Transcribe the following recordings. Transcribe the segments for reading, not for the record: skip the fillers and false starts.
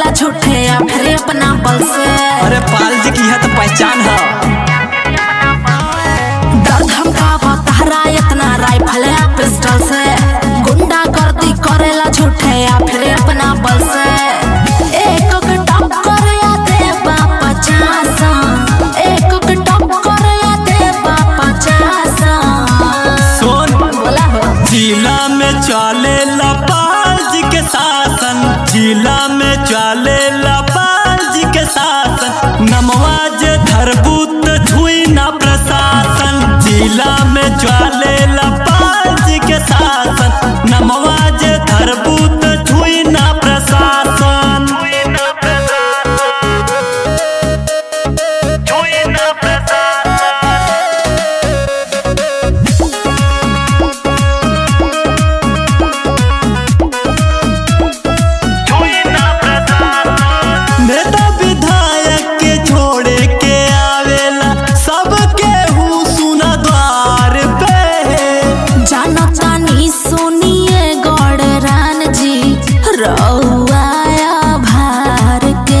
करेला झूठे या फिर अपना बल से। अरे पाल जी की है तो पहचान है। दर्द हमका तहरा इतना राइफल या पिस्टल से, गुंडा गर्दी करेला झूठे या फिर अपना बल से। एक टक्कर या दे बापा 50, एक टक्कर या दे बापा 50। सुन बोला हो जिला में चले पाल जी के शासन, जिला में चले पाल जी के शासन। नमवाज धरबूत छुई ना प्रशासन, जिला में चले पाल जी के शासन। नमवाज धरबूत छुई ना प्रशासन। नेता विधायक के छोड़े के आवेला, सबके हूँ सुना द्वार पे। जानता नहीं सुनिए गौड़रान जी रउआया भार के।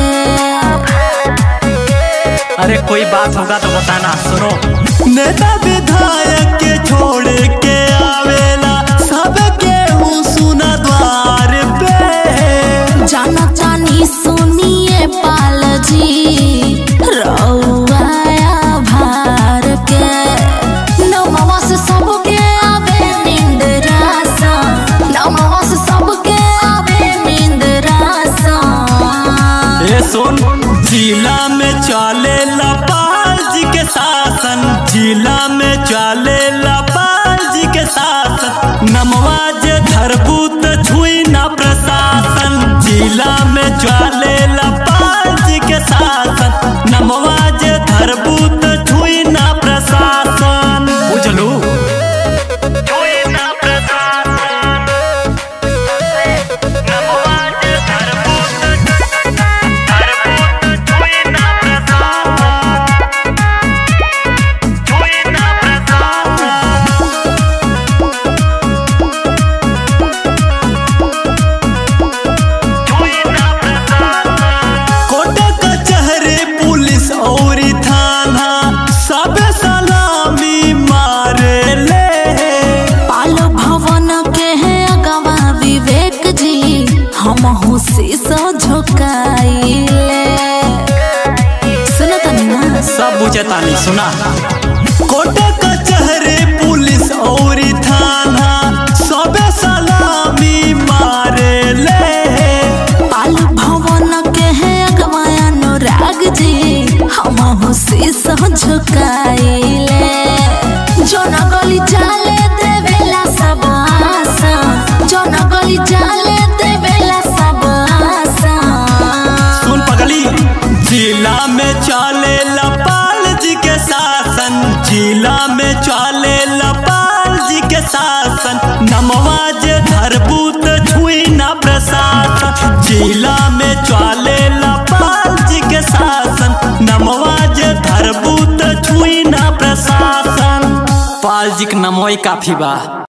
अरे कोई बात होगा तो बताना। सुनो नेता विधायक के छोड़े के आवेला, सबके हूँ सुना द्वार पे। जानता नहीं सुनिए पाल जी रउआया भार के। नमवा से सबके आवे निंदरासा, नमवा से सबके आवे निंदरासा। ए सुन जिला में चले पाल जी के शासन, जिला में चले पाल जी के शासन। नमवाज धरबूत छुई ना प्रशासन, जिला में चले पाल जी के शासन। नमवाज धरबूत छुई ना प्रशासन। बुझलू और थाना सब सलामी मारे ले। पाल भवन के है अगवा विवेक जी, हम शीशो झुकाइले। सुनता नहीं ना सब बुझता नहीं। सुना कोर्ट कचहरी पुलिस और थाना सब सलामी मारे ले। पाल भवन के है अगवा अनुराग जी, हम शीशो झुकाइले। जो न गली जाले देवेला सब आशा, जो न गली जाले देवेला सब आशा। सुन पगली जिला में चले पाल जी के शासन, जिला में चले पाल जी के शासन। नमवाज धरबूत छुई ना प्रशासन, जिला में चले पाल जी के शासन। नमवाज धरबूत छुई ना प्रशासन। पाल जी के नमोई काफी बा।